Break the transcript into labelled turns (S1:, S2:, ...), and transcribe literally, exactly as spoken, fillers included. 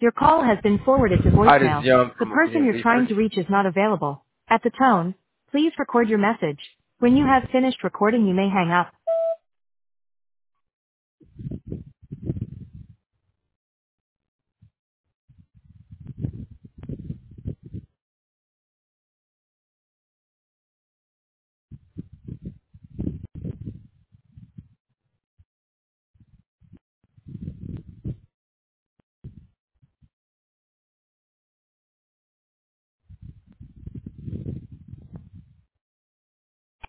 S1: Your call has been forwarded to
S2: Hi, this is
S1: voicemail.
S2: John
S1: The
S2: from
S1: person
S2: Marine
S1: you're trying
S2: Research.
S1: to reach is not available. At the tone, please record your message. When you have finished recording, you may hang up.